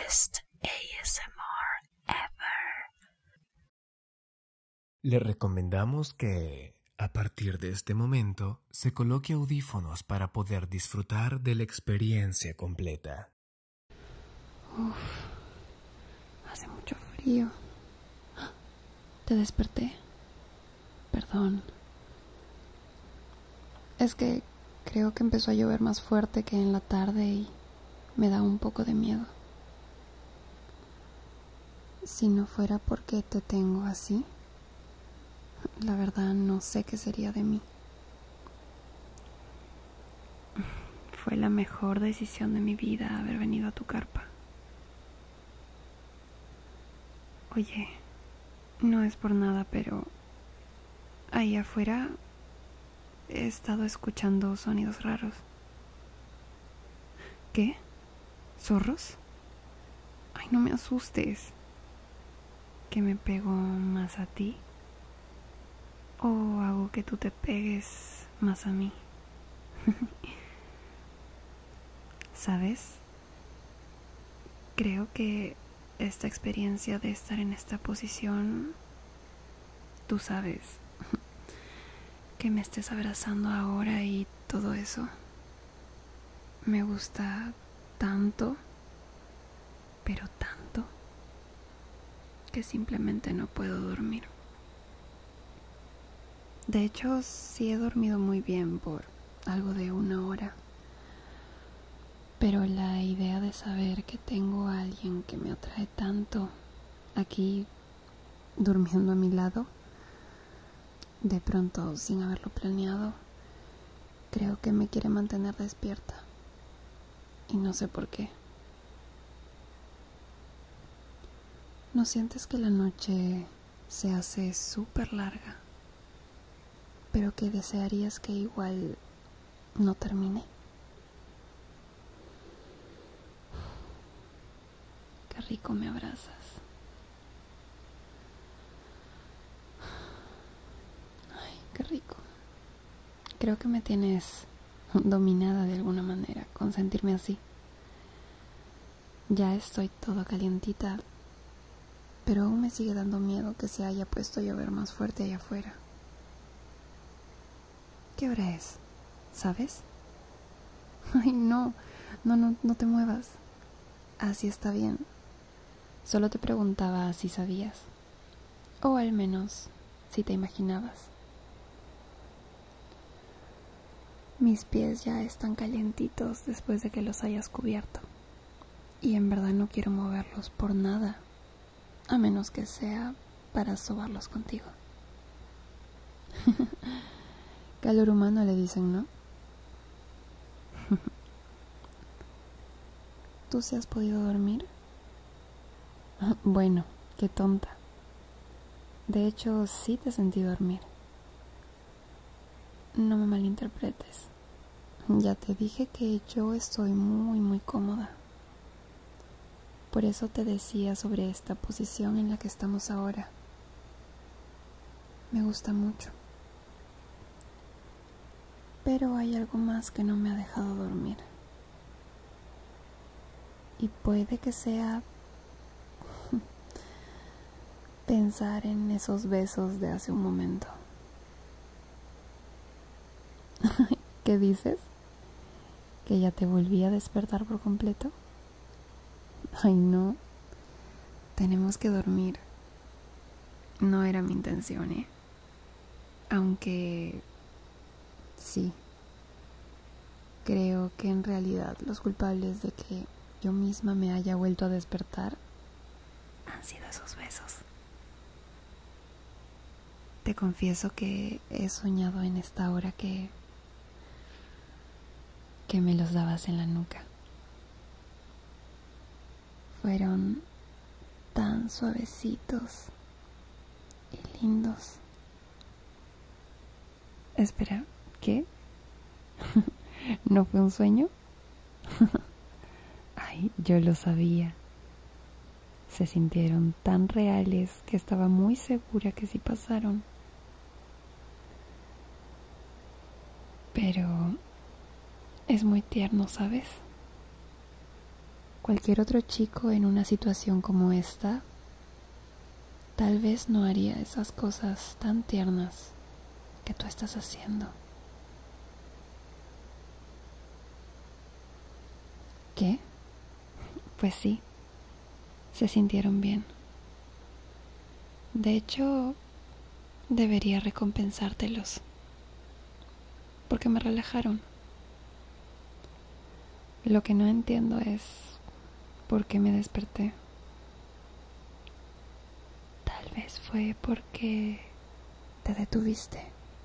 best ASMR ever. Le recomendamos que, a partir de este momento, se coloque audífonos para poder disfrutar de la experiencia completa. Hace mucho frío. Te desperté. Perdón. Es que creo que empezó a llover más fuerte que en la tarde y me da un poco de miedo. Si no fuera porque te tengo así, la verdad no sé qué sería de mí. Fue la mejor decisión de mi vida haber venido a tu carpa. Oye, no es por nada, pero ahí afuera he estado escuchando sonidos raros. ¿Qué? ¿Zorros? Ay, no me asustes. ¿Que me pego más a ti? ¿O hago que tú te pegues más a mí? ¿Sabes? Creo que esta experiencia de estar en esta posición, tú sabes, que me estés abrazando ahora y todo eso, me gusta tanto, pero tanto, que simplemente no puedo dormir. De hecho, sí he dormido muy bien por algo de 1 hora. Pero la idea de saber que tengo a alguien que me atrae tanto aquí durmiendo a mi lado, de pronto sin haberlo planeado, creo que me quiere mantener despierta. Y no sé por qué. ¿No sientes que la noche se hace súper larga, pero que desearías que igual no termine? Qué rico me abrazas. Ay, qué rico. Creo que me tienes dominada de alguna manera con sentirme así. Ya estoy toda calientita, pero aún me sigue dando miedo que se haya puesto a llover más fuerte allá afuera. ¿Qué hora es? ¿Sabes? Ay, no te muevas. Así está bien. Solo te preguntaba si sabías. O al menos si te imaginabas. Mis pies ya están calientitos después de que los hayas cubierto. Y en verdad no quiero moverlos por nada, a menos que sea para sobarlos contigo. Calor humano le dicen, ¿no? ¿Tú sí has podido dormir? Bueno, qué tonta. De hecho, sí te sentí dormir. No me malinterpretes. Ya te dije que yo estoy muy cómoda. Por eso te decía sobre esta posición en la que estamos ahora. Me gusta mucho. Pero hay algo más que no me ha dejado dormir. Y puede que sea pensar en esos besos de hace un momento. ¿Qué dices? ¿Que ya te volví a despertar por completo? Ay, no. Tenemos que dormir. No era mi intención, ¿eh? Aunque sí. Creo que en realidad los culpables de que yo misma me haya vuelto a despertar han sido esos besos. Te confieso que he soñado en esta hora que me los dabas en la nuca. Fueron tan suavecitos y lindos. Espera, ¿qué? ¿No fue un sueño? Ay, yo lo sabía. Se sintieron tan reales que estaba muy segura que sí pasaron. Pero es muy tierno, ¿sabes? Cualquier otro chico en una situación como esta tal vez no haría esas cosas tan tiernas que tú estás haciendo. ¿Qué? Pues sí, se sintieron bien. De hecho, debería recompensártelos, porque me relajaron. Lo que no entiendo es por qué me desperté. Tal vez fue porque te detuviste.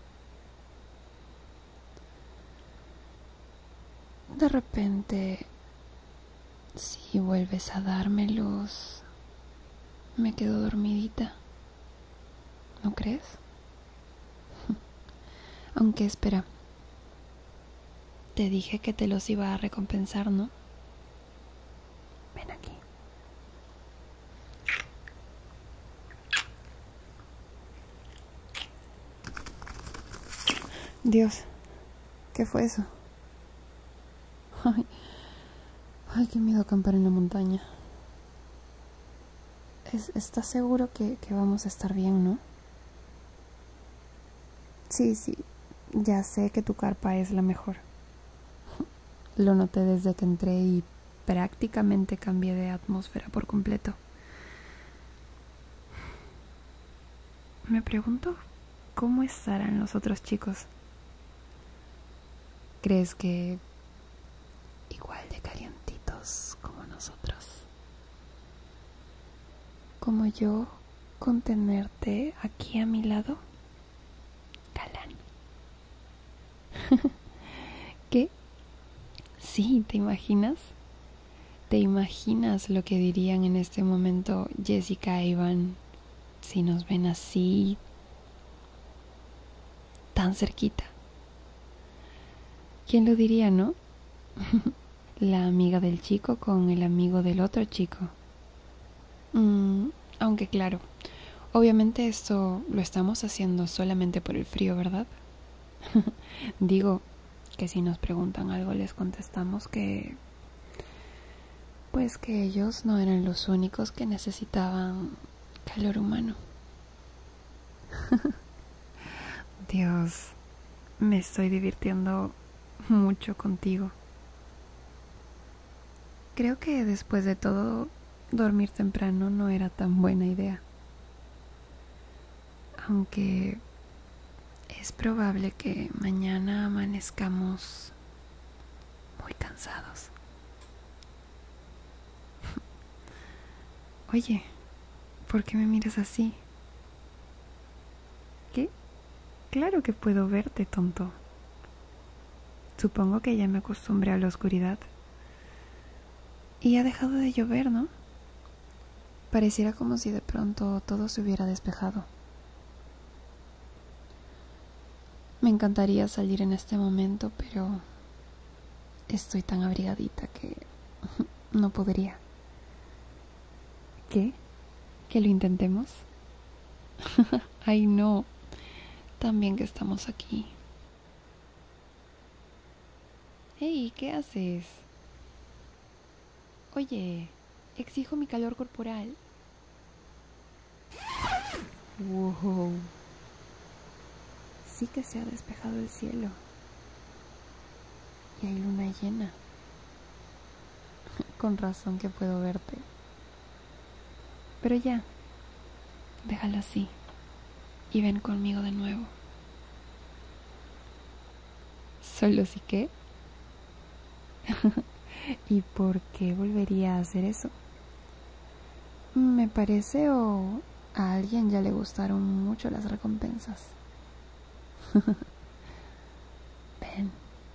De repente, si vuelves a dármelos, me quedo dormidita. ¿No crees? Aunque espera, te dije que te los iba a recompensar, ¿no? Ven aquí. Dios, ¿qué fue eso? Ay, qué miedo acampar en la montaña. ¿Estás seguro que vamos a estar bien, no? Sí, ya sé que tu carpa es la mejor. Lo noté desde que entré y prácticamente cambié de atmósfera por completo. Me pregunto cómo estarán los otros chicos. ¿Crees que igual de calientitos como nosotros? Como yo con tenerte aquí a mi lado. Galán. ¿Qué? Sí, ¿te imaginas? ¿Te imaginas lo que dirían en este momento Jessica e Iván si nos ven así, tan cerquita? ¿Quién lo diría, no? La amiga del chico con el amigo del otro chico. Aunque claro, obviamente esto lo estamos haciendo solamente por el frío, ¿verdad? Digo que si nos preguntan algo les contestamos que pues que ellos no eran los únicos que necesitaban calor humano. Dios, me estoy divirtiendo mucho contigo. Creo que después de todo, dormir temprano no era tan buena idea. Aunque es probable que mañana amanezcamos muy cansados. Oye, ¿por qué me miras así? ¿Qué? Claro que puedo verte, tonto. Supongo que ya me acostumbré a la oscuridad. Y ha dejado de llover, ¿no? Pareciera como si de pronto todo se hubiera despejado. Me encantaría salir en este momento, pero estoy tan abrigadita que no podría. ¿Qué? ¿Que lo intentemos? Ay, no. También que estamos aquí. Hey, ¿qué haces? Oye, exijo mi calor corporal. Wow. Sí que se ha despejado el cielo. Y hay luna llena. Con razón que puedo verte. Pero ya, déjalo así. Y ven conmigo de nuevo. ¿Solo sí que? ¿Y por qué volvería a hacer eso? Me parece o a alguien ya le gustaron mucho las recompensas. Ven.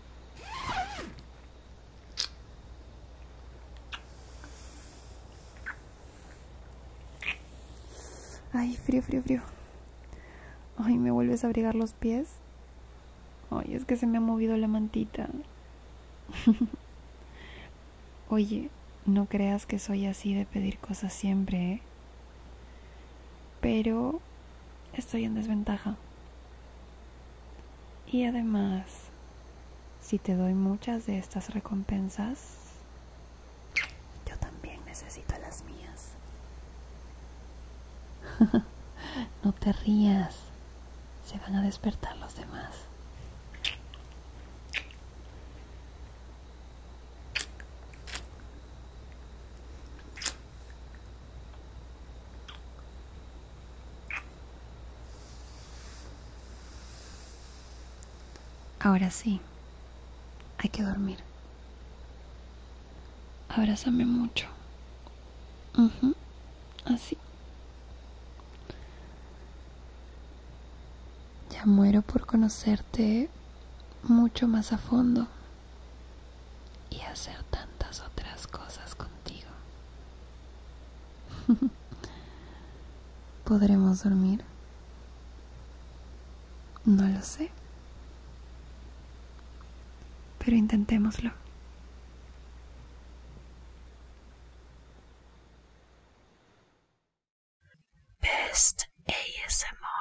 Ay, frío, frío, frío. Ay, ¿me vuelves a abrigar los pies? Ay, es que se me ha movido la mantita. Oye, no creas que soy así de pedir cosas siempre, ¿eh? Pero estoy en desventaja. Y además, si te doy muchas de estas recompensas, yo necesito las mías. No te rías, se van a despertar los demás. Ahora sí, hay que dormir. Abrázame mucho. Así. Ya muero por conocerte mucho más a fondo y hacer tantas otras cosas contigo. ¿Podremos dormir? No lo sé. Pero intentémoslo. Best ASMR.